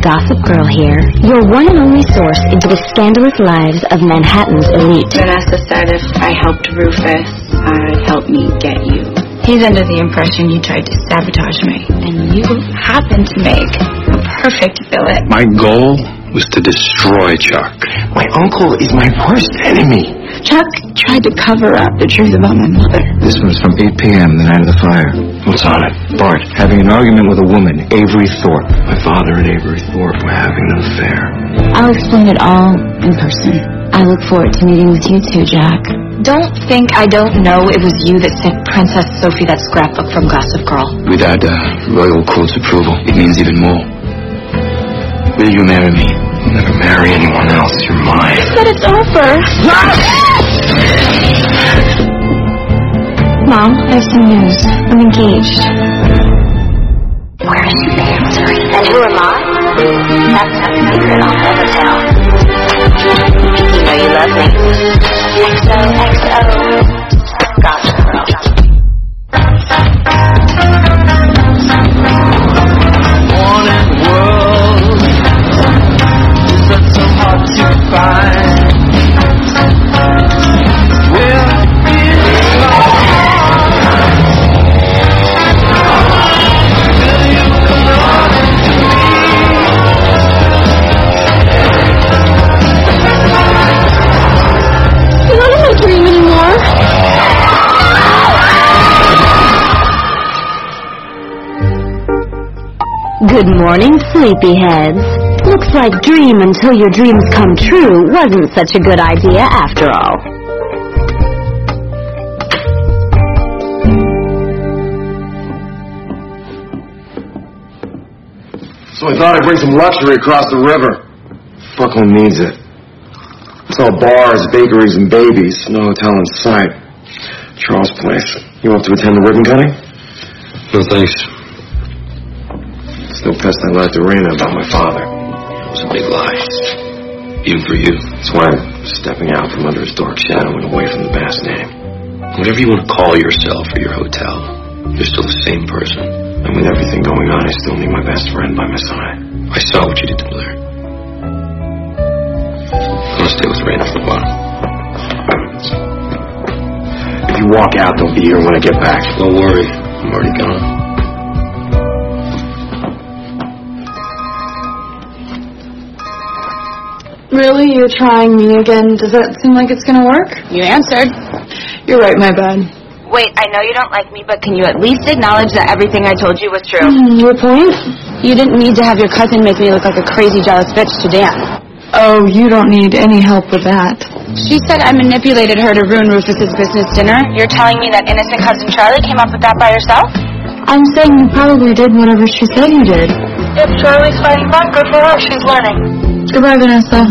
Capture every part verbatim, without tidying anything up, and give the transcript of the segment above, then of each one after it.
Gossip Girl here, your one and only source into the scandalous lives of Manhattan's elite. Vanessa said if I helped Rufus, I'd help me get you. He's under the impression you tried to sabotage me, and you happened to make a perfect billet. My goal was to destroy Chuck. My uncle is my worst enemy. Chuck tried to cover up the truth about my mother. This was from eight p.m. the night of the fire. What's on it? Bart having an argument with a woman, Avery Thorpe. My father and Avery Thorpe were having an affair. I'll explain it all in person. I look forward to meeting with you too, Jack. Don't think I don't know it was you that sent Princess Sophie that scrapbook from Gossip Girl. Without uh, Royal Court's approval, it means even more. Will you marry me? I'll never marry anyone else. You're mine. I said it's over. Mom, I have some news. I'm engaged. Where is she answering? And who am I? That's a secret I'll never tell. You know you love me. X O X O. Gossip Girl. Morning world, is that so hard to find? Well, will you come running to me? You're not in my dream anymore. Good morning, sleepyheads. Looks like dream until your dreams come true wasn't such a good idea after all. So I thought I'd bring some luxury across the river. Fuck who needs it? It's all bars, bakeries, and babies. No hotel in sight. Charles Place. You up to attend the ribbon cutting? No thanks. Still pissed I lied to Raina about my father. It was a big lie. Even for you. That's why I'm stepping out from under his dark shadow and away from the Bass name. Whatever you want to call yourself or your hotel, you're still the same person. And with everything going on, I still need my best friend by my side. I saw what you did to Blair. I'm gonna stay with Raina for a while. If you walk out, they'll be here when I get back. Don't worry, I'm already gone. Really? You're trying me again? Does that seem like it's gonna work? You answered. You're right, my bad. Wait, I know you don't like me, but can you at least acknowledge that everything I told you was true? Mm, your point? You didn't need to have your cousin make me look like a crazy jealous bitch to Dan. Oh, you don't need any help with that. She said I manipulated her to ruin Rufus's business dinner. You're telling me that innocent cousin Charlie came up with that by herself? I'm saying you probably did whatever she said you did. If Charlie's fighting back, good for her. She's learning. Goodbye, Vanessa.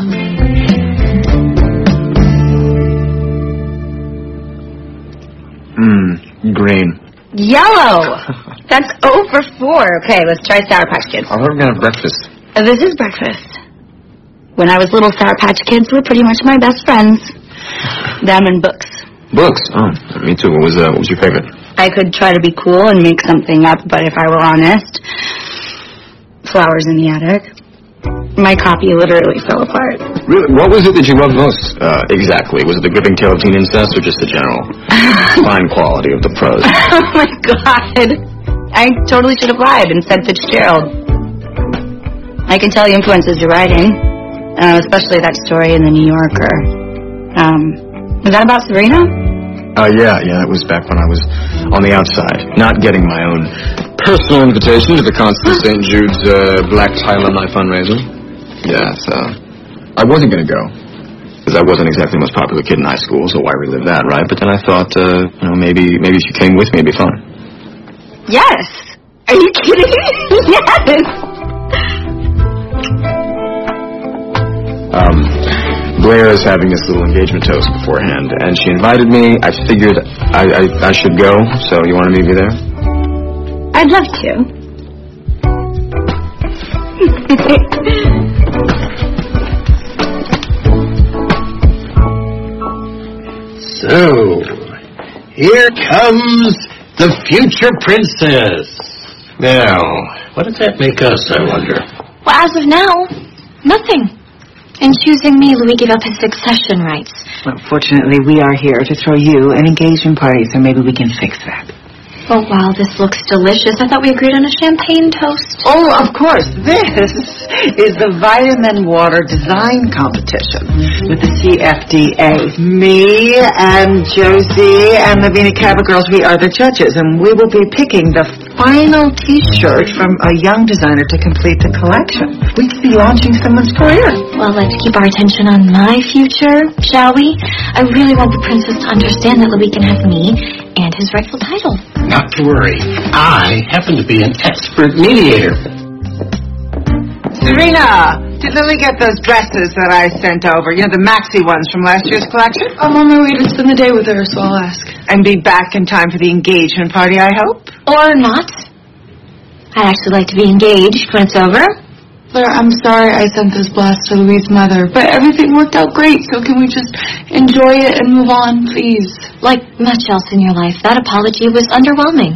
Mmm, green. Yellow! That's oh for four. Okay, let's try Sour Patch Kids. I heard we're gonna have breakfast. Uh, this is breakfast. When I was little, Sour Patch Kids were pretty much my best friends. Them and books. Books? Oh, me too. What was, uh, what was your favorite? I could try to be cool and make something up, but if I were honest, Flowers in the Attic. My copy literally fell apart. Really? What was it that you loved most, uh, exactly? Was it the gripping tale of teen incest or just the general fine quality of the prose? Oh, my God. I totally should have lied and said Fitzgerald. I can tell the influences you're writing, uh, especially that story in the New Yorker. Um, was that about Serena? Uh, yeah, yeah, that was back when I was on the outside, not getting my own personal invitation to the Constance Saint Jude's uh, Black Tie Alumni fundraiser. Yeah, so I wasn't going to go, because I wasn't exactly the most popular kid in high school, so why relive that, right? But then I thought, uh, you know, maybe maybe if you came with me, it'd be fun. Yes. Are you kidding? Yes. Um, Blair is having this little engagement toast beforehand, and she invited me. I figured I, I, I should go, so you want to meet me there? I'd love to. So, here comes the future princess. Now, what does that make us, I wonder? Well, as of now, nothing. In choosing me, Louis gave up his succession rights. Well, fortunately, we are here to throw you an engagement party, so maybe we can fix that. Oh, wow, this looks delicious. I thought we agreed on a champagne toast. Oh, of course. This is the Vitamin Water Design Competition with the C F D A. Me and Josie and the Vina Cava girls, we are the judges, and we will be picking the final T-shirt from a young designer to complete the collection. We could be launching someone's career. Well, let's keep our attention on my future, shall we? I really want the princess to understand that Louis can have me and his rightful title. Not to worry. I happen to be an expert mediator. Serena, did Lily get those dresses that I sent over? You know, the maxi ones from last year's collection? I'm on my way to spend the day with her, so I'll ask. And be back in time for the engagement party, I hope? Or not. I'd actually like to be engaged when it's over. Claire, I'm sorry I sent this blast to Louis' mother, but everything worked out great, so can we just enjoy it and move on, please? Like much else in your life, that apology was underwhelming.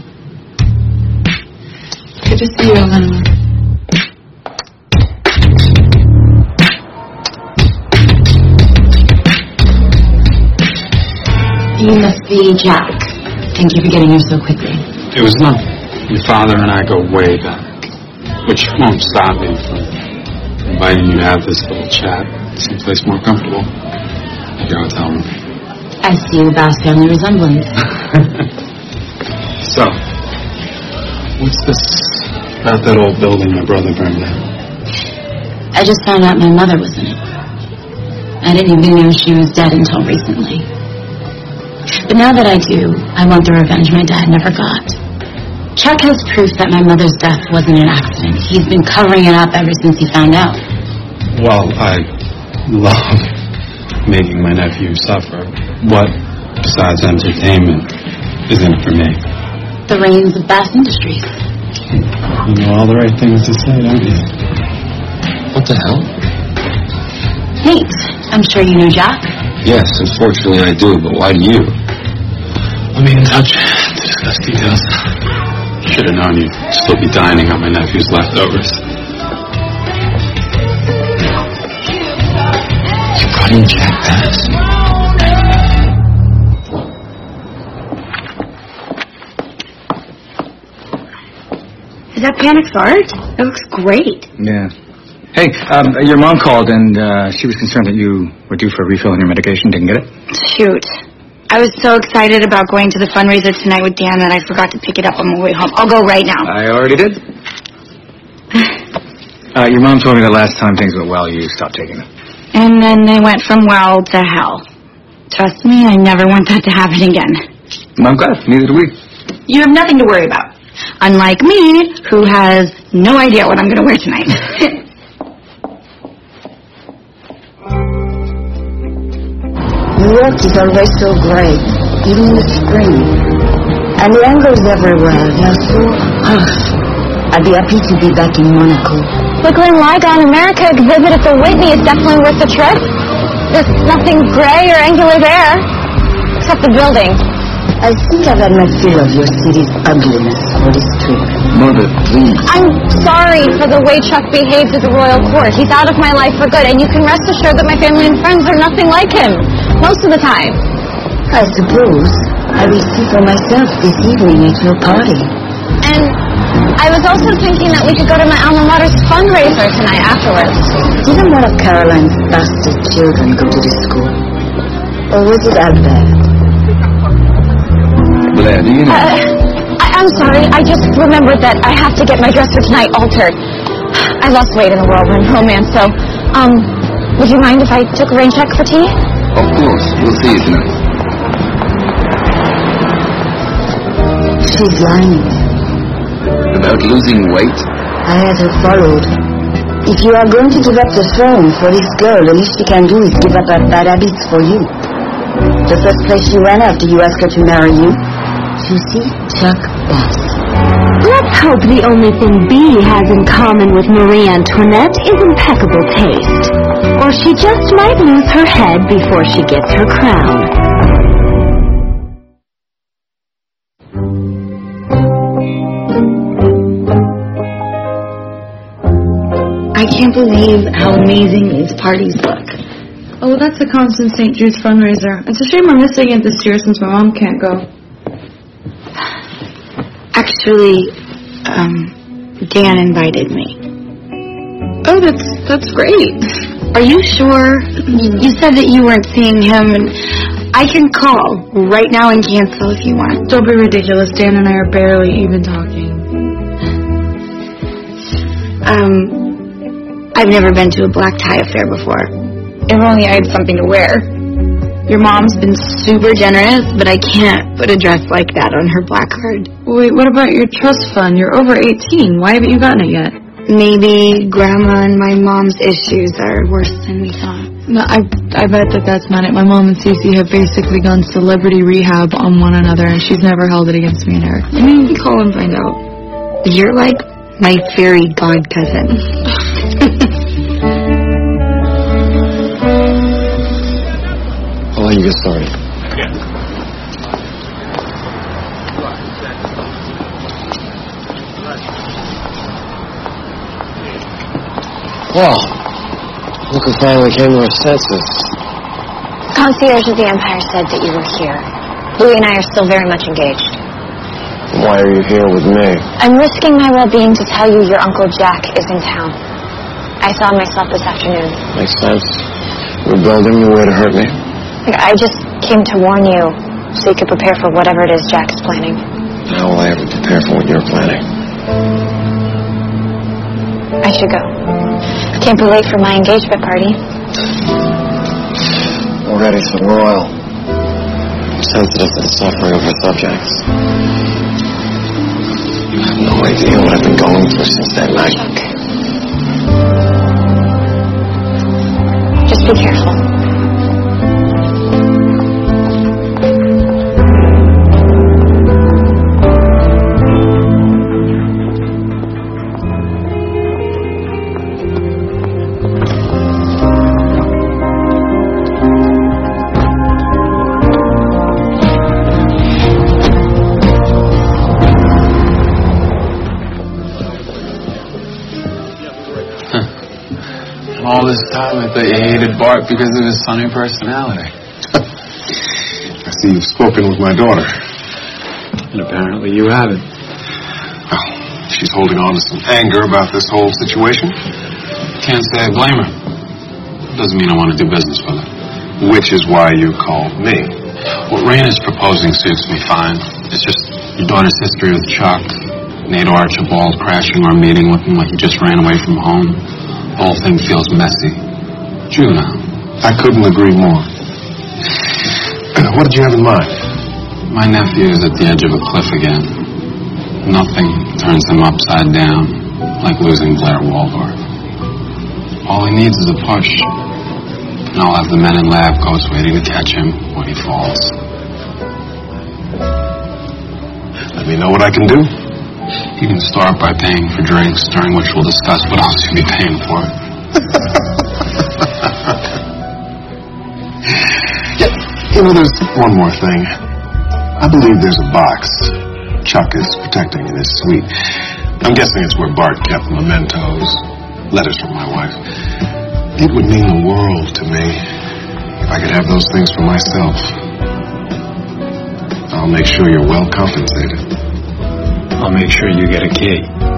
Good to see you, Eleanor. You must be Jack. Thank you for getting here so quickly. It was nothing. Your father and I go way back, which won't stop me from inviting you to have this little chat someplace more comfortable. At your hotel room. I see a vast family resemblance. So, what's this about that old building my brother burned down? I just found out my mother was in it. I didn't even know she was dead until recently. But now that I do, I want the revenge my dad never got. Chuck has proof that my mother's death wasn't an accident. He's been covering it up ever since he found out. Well, I love making my nephew suffer. What, besides entertainment, is in it for me? The reins of Bass Industries. You know all the right things to say, don't you? What the hell? Nate, I'm sure you know Jack. Yes, unfortunately I do, but why do you? I'll be in touch to discuss details. Should have known you'd still be dining on my nephew's leftovers. You brought in Jack Bass? Is that Panic's art? It looks great. Yeah. Hey, um, your mom called and uh, she was concerned that you were due for a refill on your medication. Didn't get it? Shoot. I was so excited about going to the fundraiser tonight with Dan that I forgot to pick it up on my way home. I'll go right now. I already did. uh, your mom told me that last time things went well, you stopped taking them. And then they went from well to hell. Trust me, I never want that to happen again. I'm glad. Neither do we. You have nothing to worry about. Unlike me, who has no idea what I'm going to wear tonight. New York is always so great, even in the spring. And the angles everywhere, they're so harsh. I'd be happy to be back in Monaco. The Glen Ligon America exhibit at the Whitney is definitely worth the trip. There's nothing gray or angular there, except the building. I think I've had my fill of your city's ugliness for this trip. Mother, please. I'm sorry for the way Chuck behaves at the royal court. He's out of my life for good, and you can rest assured that my family and friends are nothing like him, most of the time. I suppose I will see for myself this evening at your party. And I was also thinking that we could go to my alma mater's fundraiser tonight afterwards. Didn't one of Caroline's bastard children go to this school? Or was it Albert? Blair, do you know? Uh, I, I'm sorry. I just remembered that I have to get my dress for tonight altered. I lost weight in the whirlwind romance, so, um, would you mind if I took a rain check for tea? Of course. We'll see you tonight. She's lying. About losing weight? I had her followed. If you are going to give up the throne for this girl, the least she can do is give up her bad habits for you. The first place she ran after you asked her to marry you, to see Chuck Bass. Let's hope the only thing B has in common with Marie Antoinette is impeccable taste. Or she just might lose her head before she gets her crown. I I can't believe how amazing these parties look. Oh, that's the Constant Saint Jude's fundraiser. It's a shame we're missing it this year since my mom can't go. Actually, um, Dan invited me. Oh, that's that's great. Are you sure? You said that you weren't seeing him, and I can call right now and cancel if you want. Don't be ridiculous. Dan and I are barely even talking. Um, I've never been to a black tie affair before. If only I had something to wear. Your mom's been super generous, but I can't put a dress like that on her black card. Wait, what about your trust fund? You're over eighteen. Why haven't you gotten it yet? Maybe Grandma and my mom's issues are worse than we thought. No, I I bet that that's not it. My mom and Cece have basically gone celebrity rehab on one another, and she's never held it against me and Eric. I mean, you can call and find out. You're like my fairy god cousin. I'll let you get started. Well, look who finally came to her senses. Concierge of the Empire said that you were here. Louis and I are still very much engaged. Why are you here with me? I'm risking my well-being to tell you your Uncle Jack is in town. I saw him myself this afternoon. Makes sense. You're building your way to hurt me. I just came to warn you so you could prepare for whatever it is Jack is planning. How will I ever prepare for what you're planning? I should go. Can't be late for my engagement party. Already so royal. Sensitive to the suffering of her subjects. You have no idea what I've been going through since that night. Chuck. Just be careful. All this time I thought you hated Bart because of his sunny personality. I see you've spoken with my daughter. And apparently you haven't. Well, she's holding on to some anger about this whole situation. Can't say I blame her. Doesn't mean I want to do business with her. Which is why you called me. What Raina's proposing suits me fine. It's just your daughter's history with Chuck, Nate Archibald crashing our meeting with him like he just ran away from home. The whole thing feels messy. Juvenile. I couldn't agree more. What did you have in mind? My nephew is at the edge of a cliff again. Nothing turns him upside down like losing Blair Waldorf. All he needs is a push. And I'll have the men in lab coats waiting to catch him when he falls. Let me know what I can do. You can start by paying for drinks, during which we'll discuss what else you'll be paying for. Yeah, you know, there's one more thing. I believe there's a box Chuck is protecting in his suite. I'm guessing it's where Bart kept mementos, letters from my wife. It would mean the world to me if I could have those things for myself. I'll make sure you're well compensated. I'll make sure you get a key.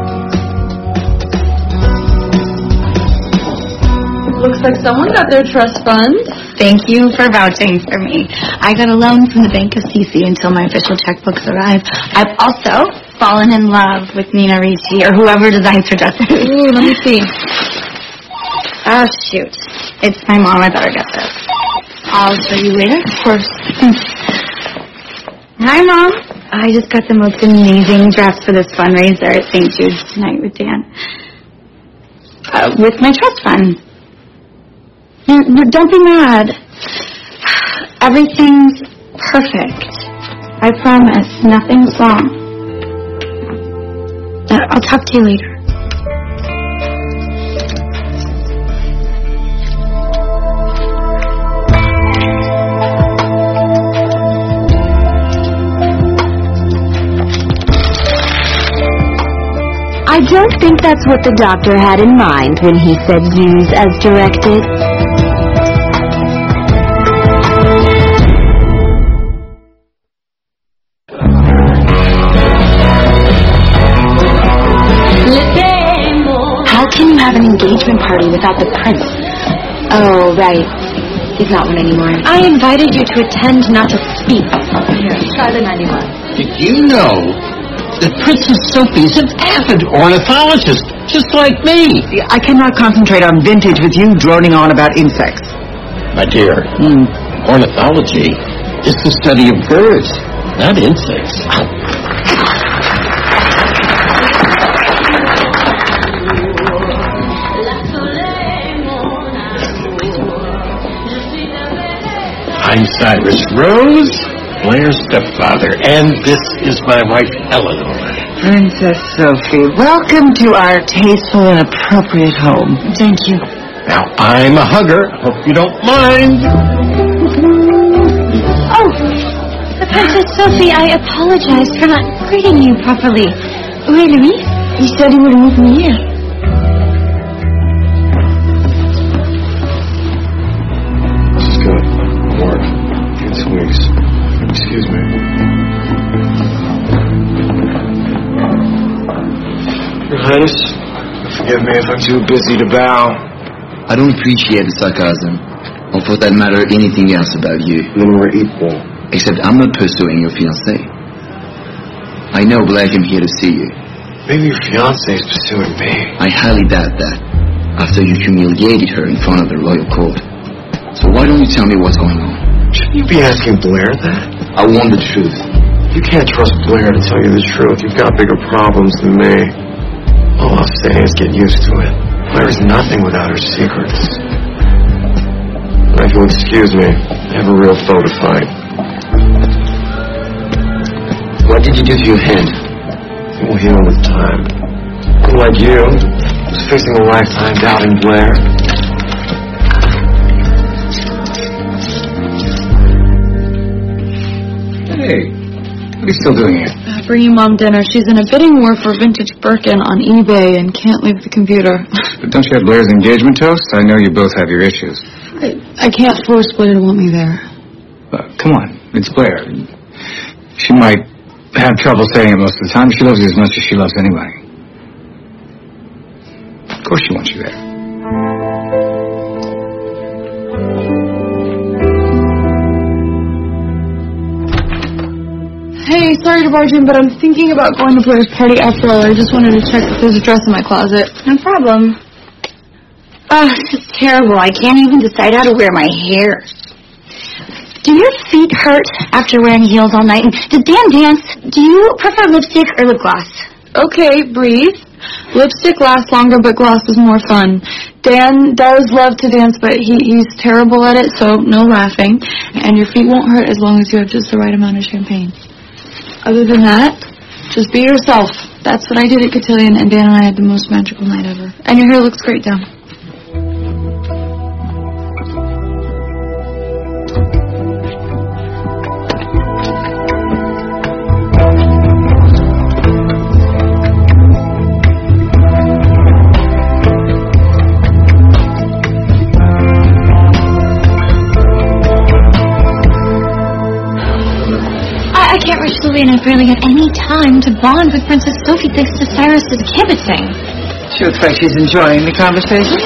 Looks like someone got their trust fund. Thank you for vouching for me. I got a loan from the Bank of Cece until my official checkbooks arrive. I've also fallen in love with Nina Ricci, or whoever designs her dresses. Ooh, let me see. Oh, shoot. It's my mom. I better get this. I'll show you later. Of course. Hi, Mom. I just got the most amazing dress for this fundraiser at Saint Jude's tonight with Dan. Uh, with my trust fund. No, no, don't be mad. Everything's perfect. I promise. Nothing's wrong. Uh, I'll talk to you later. I don't think that's what the doctor had in mind when he said use as directed. How can you have an engagement party without the prince? Oh, right. He's not one anymore. I invited you to attend, not to speak. Here, try the ninety-one. Did you know that Princess Sophie's an avid ornithologist, just like me? I cannot concentrate on vintage with you droning on about insects. My dear, Mm. ornithology is the study of birds, not insects. I'm Cyrus Rose, Blair's stepfather, and this is my wife, Eleanor. Princess Sophie, welcome to our tasteful and appropriate home. Thank you. Now, I'm a hugger. Hope you don't mind. Oh, Princess Sophie, I apologize for not greeting you properly. Où est Louis? He said he would meet me here. Just gonna work. Get some weeks. Excuse me. Your Highness, forgive me if I'm too busy to bow. I don't appreciate the sarcasm, or for that matter, anything else about you. Then we're equal. Except I'm not pursuing your fiancée. I know, but I came here to see you. Maybe your fiancée is pursuing me. I highly doubt that, after you humiliated her in front of the royal court. So why don't you tell me what's going on? Shouldn't you be asking Blair that? I want the truth. You can't trust Blair to tell you the truth. You've got bigger problems than me. All I'll say is get used to it. Blair is nothing without her secrets. If you'll excuse me, I have a real foe to fight. What did you do to your hand? It will heal with time. Unlike you, who's facing a lifetime doubting Blair. Hey, what are you still doing here? Uh, bringing Mom dinner. She's in a bidding war for vintage Birkin on eBay and can't leave the computer. But don't you have Blair's engagement toast? I know you both have your issues. I, I can't force Blair to want me there. But come on, it's Blair. She might have trouble saying it most of the time. She loves you as much as she loves anybody. Of course she wants you there. Hey, sorry to barge in, but I'm thinking about going to Blair's party after all. I just wanted to check if there's a dress in my closet. No problem. Oh, this is terrible. I can't even decide how to wear my hair. Do your feet hurt after wearing heels all night? And does Dan dance? Do you prefer lipstick or lip gloss? Okay, breathe. Lipstick lasts longer, but gloss is more fun. Dan does love to dance, but he, he's terrible at it, so no laughing. And your feet won't hurt as long as you have just the right amount of champagne. Other than that, just be yourself. That's what I did at Cotillion, and Dan and I had the most magical night ever. And your hair looks great, Dan. I can't reach Louis, and I barely have any time to bond with Princess Sophie thanks to Cyrus's kibitzing. She looks like she's enjoying the conversation.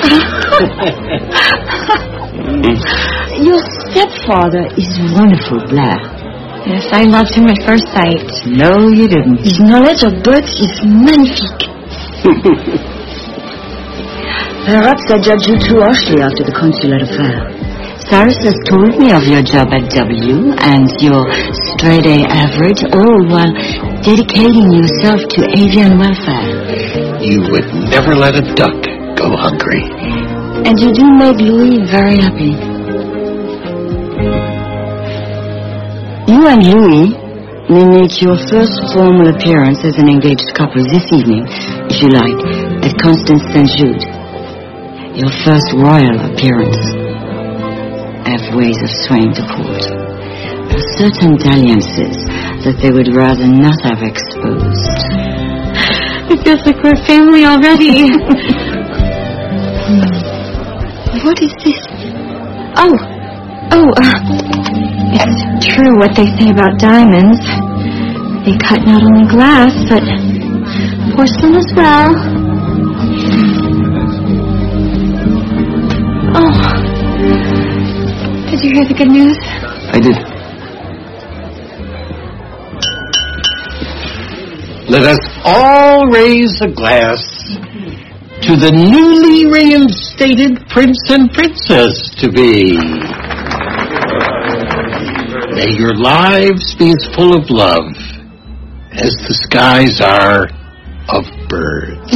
Your stepfather is wonderful, Blair. Yes, I loved him at first sight. No, you didn't. His knowledge of birds is magnifique. Perhaps I judged you too harshly after the consular affair. Cyrus has told me of your job at W and your straight-A average, all while dedicating yourself to avian welfare. You would never let a duck go hungry. And you do make Louis very happy. You and Louis may make your first formal appearance as an engaged couple this evening, if you like, at Constance Saint Jude. Your first royal appearance. Have ways of swaying the court. There are certain dalliances that they would rather not have exposed. It feels like we're family already. What is this? Oh, oh, uh, it's true what they say about diamonds. They cut not only glass, but porcelain as well. Oh, did you hear the good news? I did. Let us all raise a glass to the newly reinstated prince and princess to be. May your lives be as full of love as the skies are of birds.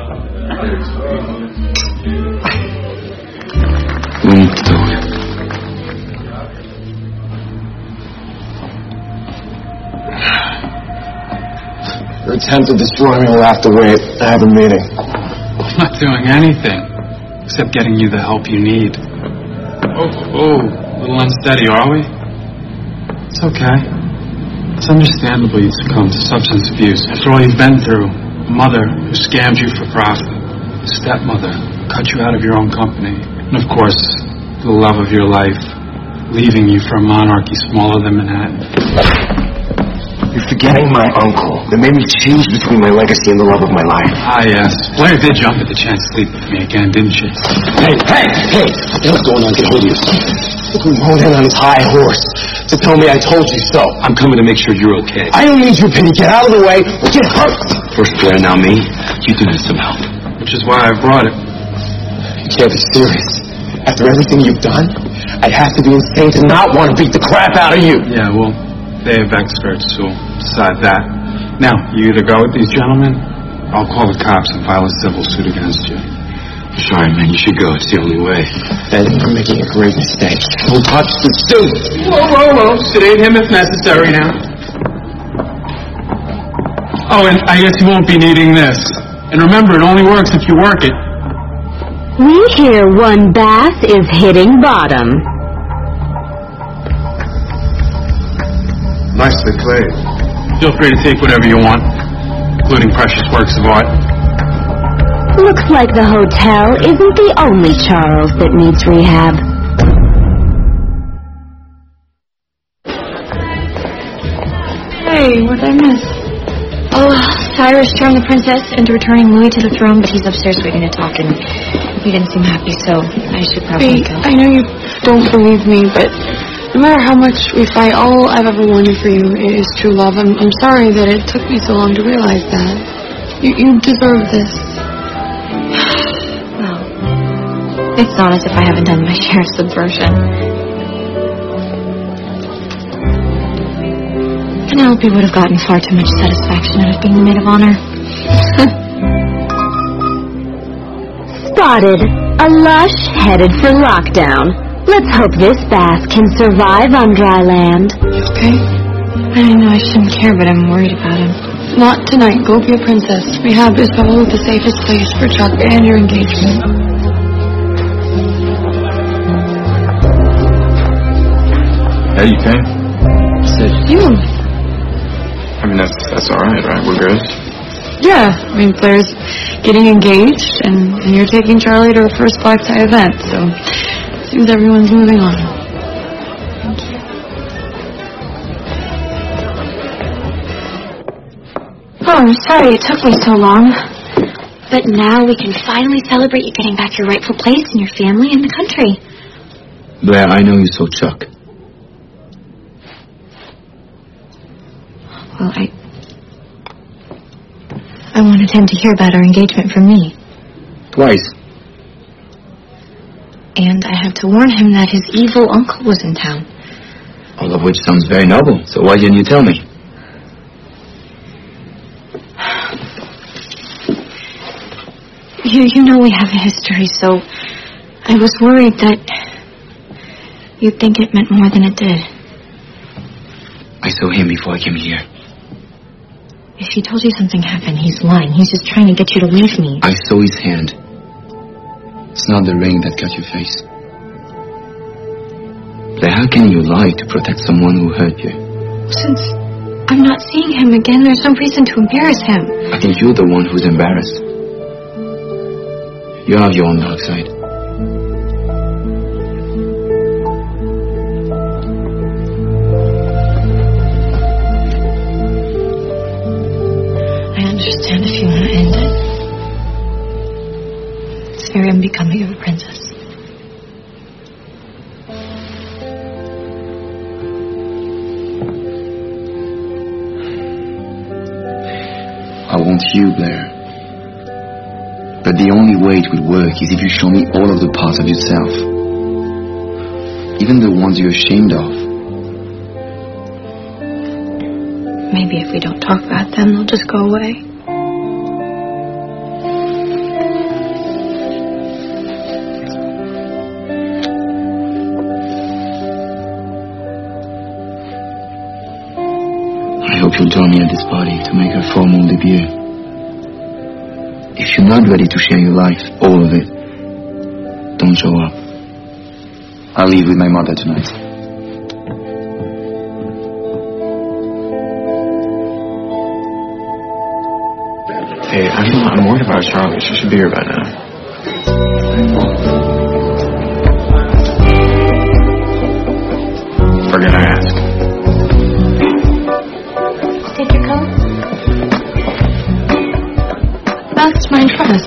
We need to talk. Your attempt to destroy me will have to wait. I have a meeting. I'm not doing anything except getting you the help you need. Oh, oh, a little unsteady, are we? It's okay. It's understandable you succumb to substance abuse. After all you've been through, a mother who scammed you for profit, a stepmother who cut you out of your own company, and of course, the love of your life, leaving you for a monarchy smaller than Manhattan. You're forgetting my uncle. That made me choose between my legacy and the love of my life. Ah, yes. Blair did jump at the chance to sleep with me again, didn't she? Hey, hey, hey! What the hell's going on? Get hold of yourself. Look, he rode in on his high horse to tell me I told you so. I'm coming to make sure you're okay. I don't need your pity. Get out of the way or get hurt. First Blair, now me. You do need some help. Which is why I brought it. You can't be serious. After everything you've done, I'd have to be insane to not want to beat the crap out of you. Yeah, well, they have experts who'll decide that. Now, you either go with these gentlemen, or I'll call the cops and file a civil suit against you. Sorry, man, you should go. It's the only way. Ben, you're making a great mistake. Don't touch the suit. Whoa, whoa, whoa. Sedate him if necessary now. Oh, and I guess you won't be needing this. And remember, it only works if you work it. We hear one bass is hitting bottom. Nicely played. Feel free to take whatever you want, including precious works of art. Looks like the hotel isn't the only Charles that needs rehab. Hey, what'd I miss? Oh, Cyrus turned the princess into returning Louis to the throne, but he's upstairs waiting to talk, and he didn't seem happy, so I should probably Wait, go. I know you don't believe me, but no matter how much we fight, all I've ever wanted for you is true love. I'm, I'm sorry that it took me so long to realize that. You, you deserve this. Well, it's not as if I haven't done my share of subversion. Penelope would have gotten far too much satisfaction out of being the maid of honor. Spotted. A lush headed for lockdown. Let's hope this bass can survive on dry land. Okay? I know I shouldn't care, but I'm worried about him. Not tonight. Go be a princess. Rehab is probably the safest place for Chuck and your engagement. Hey, you came? Said You? I mean, that's that's all right, right? We're good. Yeah. I mean, Blair's getting engaged, and, and you're taking Charlie to her first black tie event, so seems everyone's moving on. Oh, I'm sorry it took me so long. But now we can finally celebrate you getting back your rightful place in your family and the country. Blair, I know you saw Chuck. Well, I... I wanted him to hear about our engagement from me. Twice. And I had to warn him that his evil uncle was in town. All of which sounds very noble, so why didn't you tell me? You, you know we have a history, so I was worried that you'd think it meant more than it did. I saw him before I came here. If he told you something happened, he's lying. He's just trying to get you to leave me. I saw his hand. It's not the ring that cut your face. But how can you lie to protect someone who hurt you? Since I'm not seeing him again. There's no reason to embarrass him. I think you're the one who's embarrassed. You have your own dark side. I understand if you want to end it. It's very unbecoming of a princess. I want you, Blair. But the only way it would work is if you show me all of the parts of yourself. Even the ones you're ashamed of. Maybe if we don't talk about them, they'll just go away. I hope you'll join me at this party to make her formal debut. If you're not ready to share your life, all of it, don't show up. I'll leave with my mother tonight. Hey, I'm, I'm worried about Charlie. She should be here by now. Forget I asked. Take your coat. That's my dress.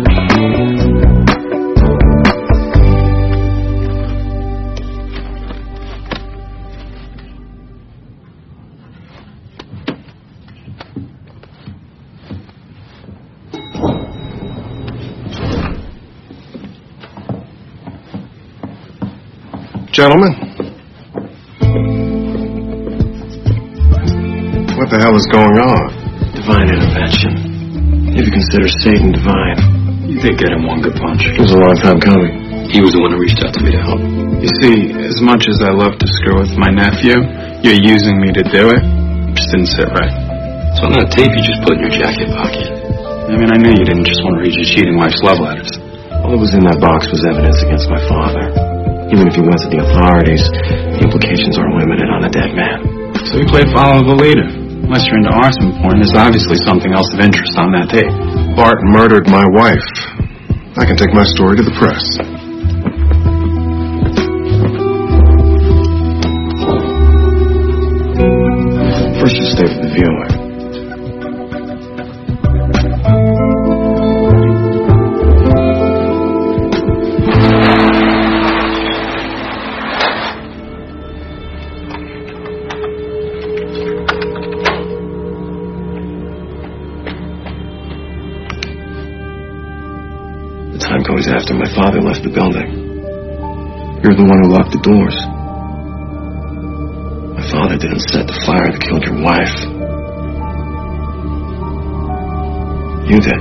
Gentlemen, what the hell is going on? Divine intervention. If you consider Satan divine. You did get him one good punch. It was a long time coming. He was the one who reached out to me to help. You see, as much as I love to screw with my nephew, you're using me to do it. It just didn't sit right. So on that tape you just put in your jacket pocket. I mean, I knew you didn't just want to read your cheating wife's love letters. All that was in that box was evidence against my father. Even if he went to the authorities, the implications are limited on a dead man. So you played follow the leader. Unless you're into arson porn, there's obviously something else of interest on that tape. Bart murdered my wife. I can take my story to the press. First you stay for the viewer. The time goes after my father left the building. You're the one who locked the doors. My father didn't set the fire that killed your wife. You did.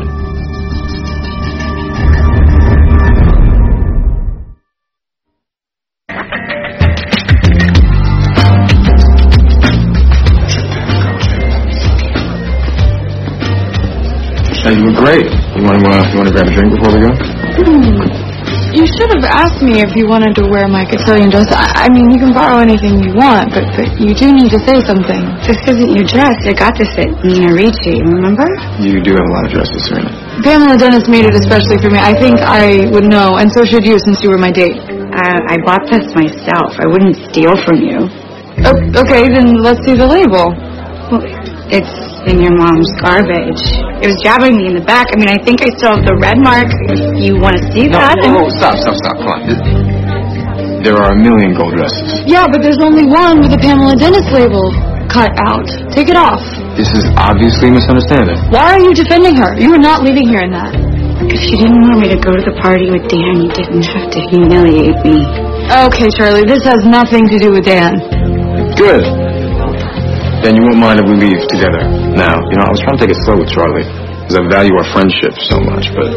Hey, you were great. You want to, uh, you want to grab a drink before we go? Hmm. You should have asked me if you wanted to wear my cotillion dress. I, I mean, you can borrow anything you want, but, but you do need to say something. This isn't your dress. It got this at Nina Ricci, remember? You do have a lot of dresses, Serena. Pamela Dennis made it especially for me. I think I would know, and so should you since you were my date. Uh, I bought this myself. I wouldn't steal from you. Oh, okay, then let's see the label. Well, it's in your mom's garbage. It was jabbing me in the back. I mean, I think I still have the red mark. If you want to see No, that. no, no, stop, stop, stop. Come on. There are a million gold dresses. Yeah, but there's only one with the Pamela Dennis label cut out. Take it off. This is obviously a misunderstanding. Why are you defending her? You are not leaving here in that. If you didn't want me to go to the party with Dan, you didn't have to humiliate me. Okay, Charlie, this has nothing to do with Dan. Good. Then you won't mind if we leave together now. You know, I was trying to take it slow with Charlie, because I value our friendship so much, but...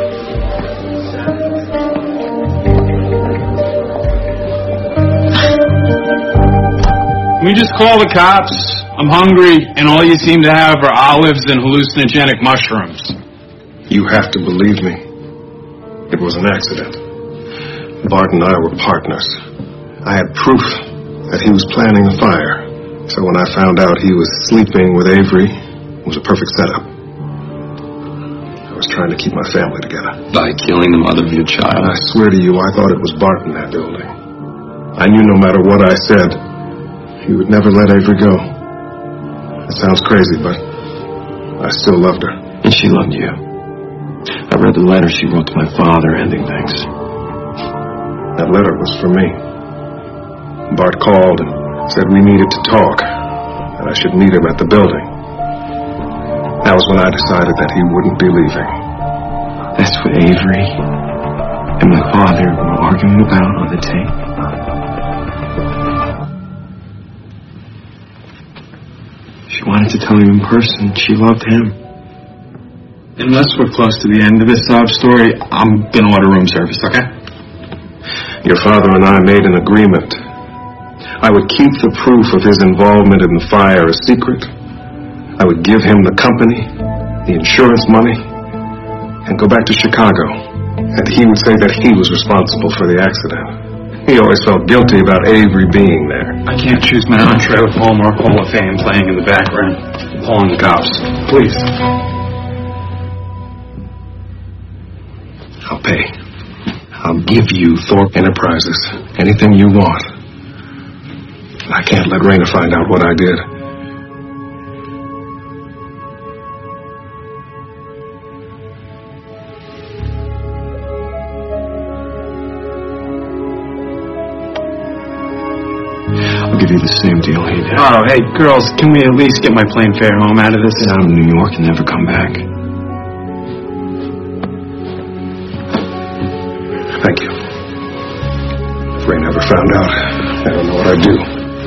Can we just call the cops? I'm hungry, and all you seem to have are olives and hallucinogenic mushrooms. You have to believe me. It was an accident. Bart and I were partners. I had proof that he was planning a fire, So when I found out he was sleeping with Avery, it was a perfect setup. I was trying to keep my family together. By killing the mother of your child? I swear to you, I thought it was Bart in that building. I knew no matter what I said, he would never let Avery go. It sounds crazy, but I still loved her. And she loved you. I read the letter she wrote to my father ending things. That letter was for me. Bart called and said we needed to talk, and I should meet him at the building. That was when I decided that he wouldn't be leaving. That's what Avery and my father were arguing about on the tape. She wanted to tell him in person she loved him. Unless we're close to the end of this sob story, I'm gonna order room service, okay? Your father and I made an agreement. I would keep the proof of his involvement in the fire a secret. I would give him the company, the insurance money, and go back to Chicago. And he would say that he was responsible for the accident. He always felt guilty about Avery being there. I can't choose my entree with Hallmark Hall of Fame playing in the background, calling the cops. Please. I'll pay. I'll give you Thorpe Enterprises. Anything you want. I can't let Raina find out what I did. I'll give you the same deal he did. Oh, hey, girls, can we at least get my plane fare home out of this? Get out of New York and never come back. Thank you. If Ray never found out, I don't know what I'd do.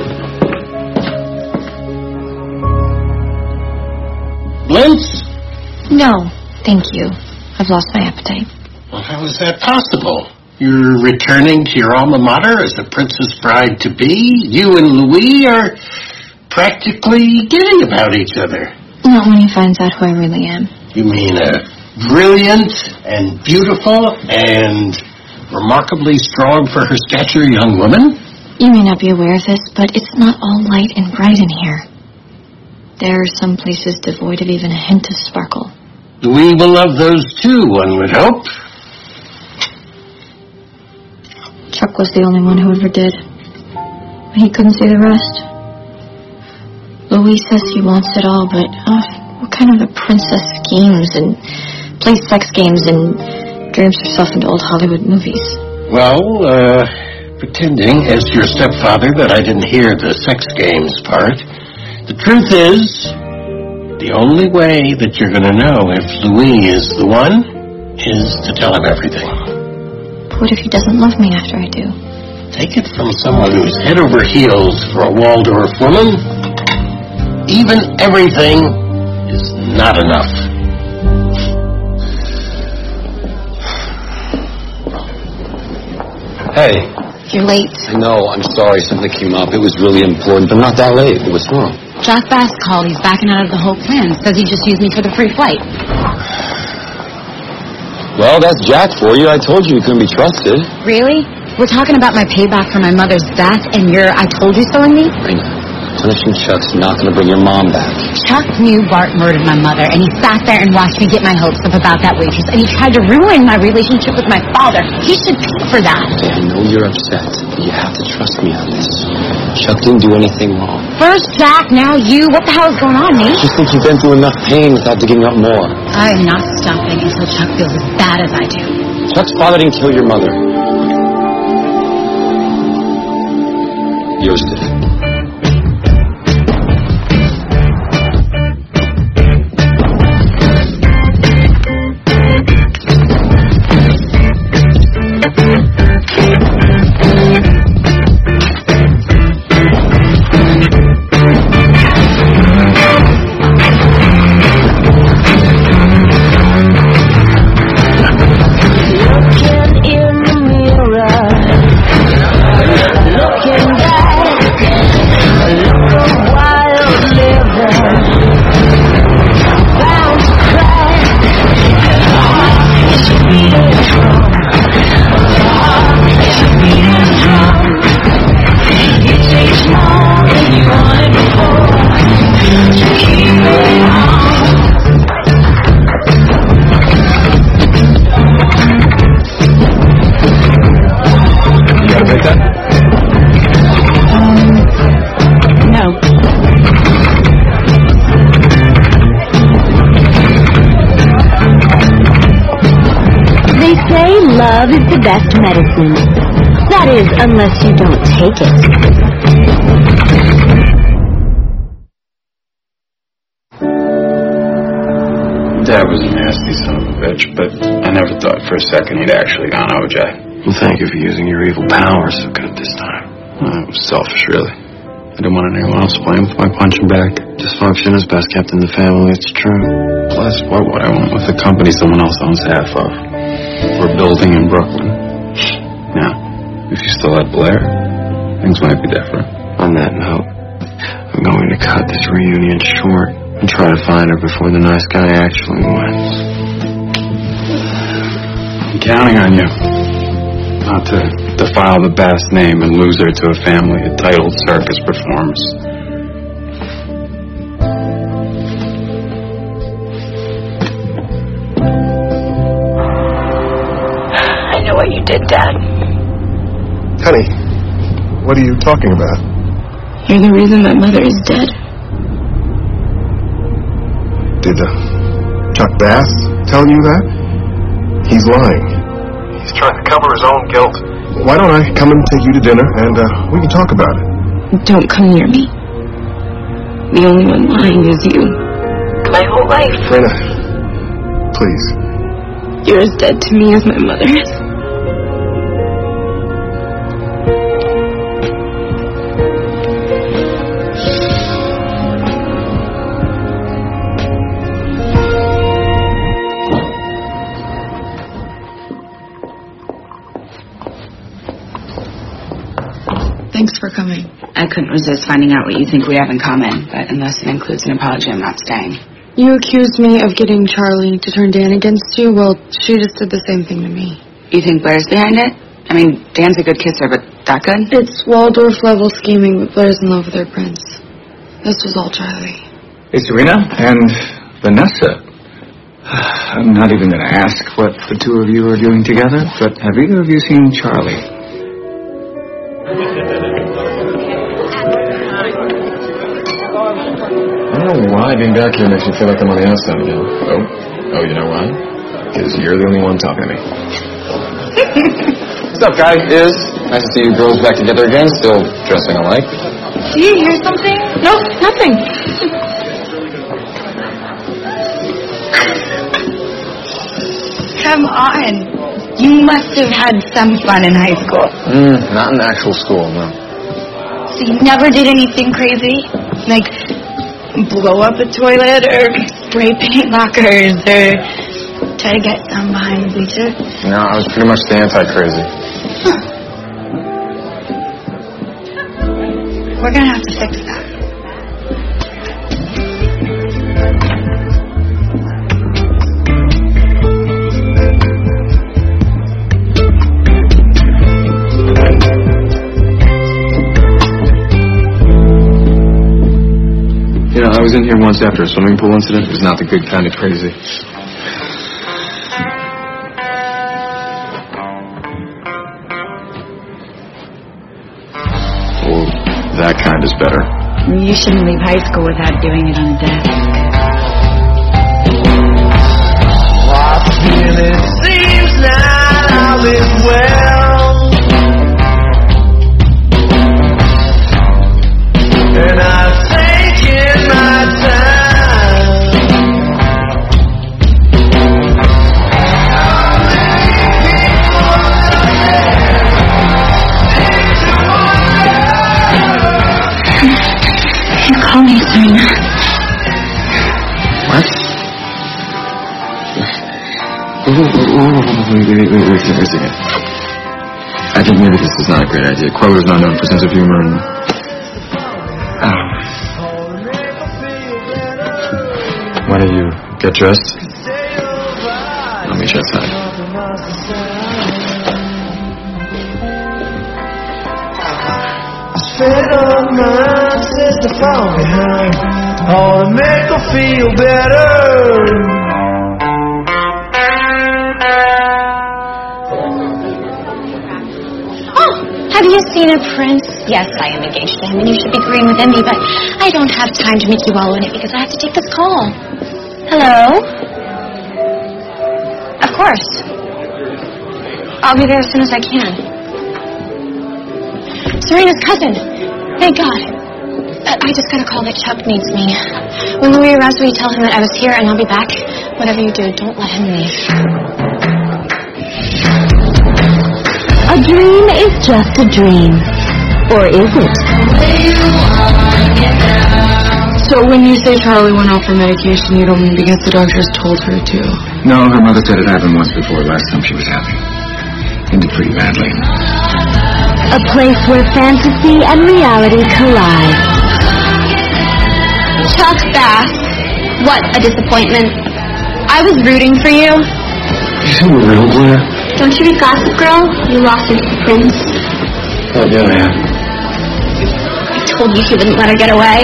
Blintz? No, thank you. I've lost my appetite. Well, how is that possible? You're returning to your alma mater as a princess bride to be. You and Louis are practically giddy about each other. Not when he finds out who I really am. You mean a brilliant and beautiful and remarkably strong for her stature young woman? You may not be aware of this, but it's not all light and bright in here. There are some places devoid of even a hint of sparkle. Louis will love those too, one would hope. Chuck was the only one who ever did. But he couldn't see the rest. Louis says he wants it all, but uh, what kind of a princess schemes and plays sex games and dreams herself into old Hollywood movies? Well, uh, pretending as your stepfather that I didn't hear the sex games part. The truth is, the only way that you're going to know if Louis is the one is to tell him everything. But what if he doesn't love me after I do? Take it from someone who's head over heels for a Waldorf woman. Even everything is not enough. Hey. You're late. I know, I'm sorry, something came up. It was really important, but not that late. What's wrong? Jack Bass called. He's backing out of the whole plan. Says he just used me for the free flight. Well, that's Jack for you. I told you you couldn't be trusted. Really? We're talking about my payback for my mother's death, and you're I told you so-ing me? Raina, punishing Chuck's not going to bring your mom back. Chuck knew Bart murdered my mother, and he sat there and watched me get my hopes up about that waitress, and he tried to ruin my relationship with my father. He should pay for that. Okay, I know you're upset, but you have to trust me on this. Chuck didn't do anything wrong. First Jack, now you. What the hell is going on, I Nate? just think you've been through enough pain without digging up more. I am not stopping until Chuck feels as bad as I do. Chuck's father didn't kill your mother. Yours did. Looking back say love is the best medicine. That is, unless you don't take it. Dad was a nasty son of a bitch, but I never thought for a second he'd actually gone O J. Well, thank you for using your evil power so good this time. Well, it was selfish, really. I didn't want anyone else playing with my punching bag. Dysfunction is best kept in the family, it's true. Plus, what would I want with a company someone else owns half of? We're building in Brooklyn. Now, if you still had Blair, things might be different. On that note, I'm going to cut this reunion short and try to find her before the nice guy actually wins. I'm counting on you. Not to defile the Bass name and lose her to a family of titled circus performers. I know what you did, Dad. Honey, what are you talking about? You're the reason my mother is dead. Did uh, Chuck Bass tell you that? He's lying. He's trying to cover his own guilt. Why don't I come and take you to dinner and uh, we can talk about it? Don't come near me. The only one lying is you. My whole life. Rena, please. You're as dead to me as my mother is. Thanks for coming. I couldn't resist finding out what you think we have in common, but unless it includes an apology, I'm not staying. You accused me of getting Charlie to turn Dan against you. Well, she just did the same thing to me. You think Blair's behind it? I mean, Dan's a good kisser, but that good? It's Waldorf-level scheming, but Blair's in love with her prince. This was all Charlie. Hey, Serena and Vanessa. I'm not even going to ask what the two of you are doing together, but have either of you seen Charlie? I don't know why being back here makes me feel like I'm on the outside again. Oh, oh, you know why? Because you're the only one talking to me. What's up, guy? Is nice to see you girls back together again, still dressing alike. Do you hear something? No, nothing. Come on. You must have had some fun in high school. Mm, not in actual school, no. So you never did anything crazy? Like blow up a toilet or spray paint lockers or try to get some behind the bleachers? No, I was pretty much the anti-crazy. Huh. We're gonna have to fix that. You know, I was in here once after a swimming pool incident. It was not the good kind of crazy. Well, that kind is better. You shouldn't leave high school without doing it on a desk. I feel it seems not all is well, and I've taken my time. You call me Serena. What? Wait, wait, wait, wait, wait, wait, wait a second. I think maybe this is not a great idea. Chloe's not known for sense of humor and... Oh. Why don't you get dressed? I'll meet you outside. Straight on mine says to fall behind. Oh, to make her feel better. Have you seen a prince? Yes, I am engaged to him, and you should be agreeing with Emmy, but I don't have time to make you wallow in it because I have to take this call. Hello? Of course. I'll be there as soon as I can. Serena's cousin. Thank God. Uh, I just got a call that Chuck needs me. When Louis arrives, will you tell him that I was here and I'll be back? Whatever you do, don't let him leave. A dream is just a dream. Or is it? So when you say Charlie went off for medication, you don't mean because the doctors told her to? No, her mother said it happened once before, last time she was happy. Ended pretty badly. A place where fantasy and reality collide. Chuck Bass. What a disappointment. I was rooting for you. You were real, Blair. Don't you read Gossip Girl? You lost it to the prince. Oh, yeah, yeah. I told you he wouldn't let her get away.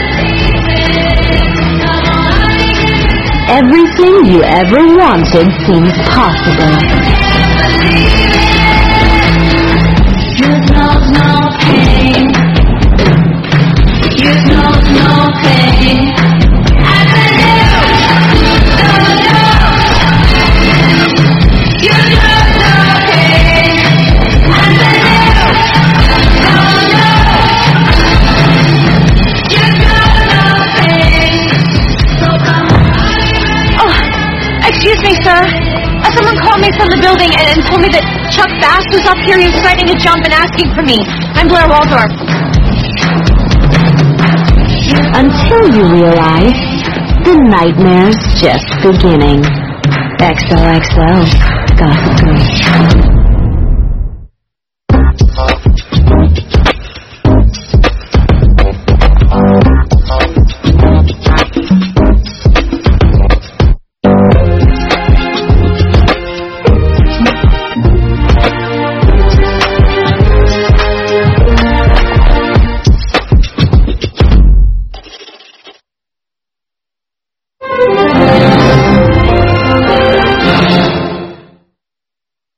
Everything you ever wanted seems possible. You know no pain. You know no pain. I believe. No, no. You know no pain. I believe. No, no. You know no pain. So come on. Oh, excuse me, sir. Uh, someone called me from the building and, and told me that Chuck Bass was up here. He was threatening to jump and asking for me. I'm Blair Waldorf. Until you realize the nightmare's just beginning. X O X O, Gossip Girl.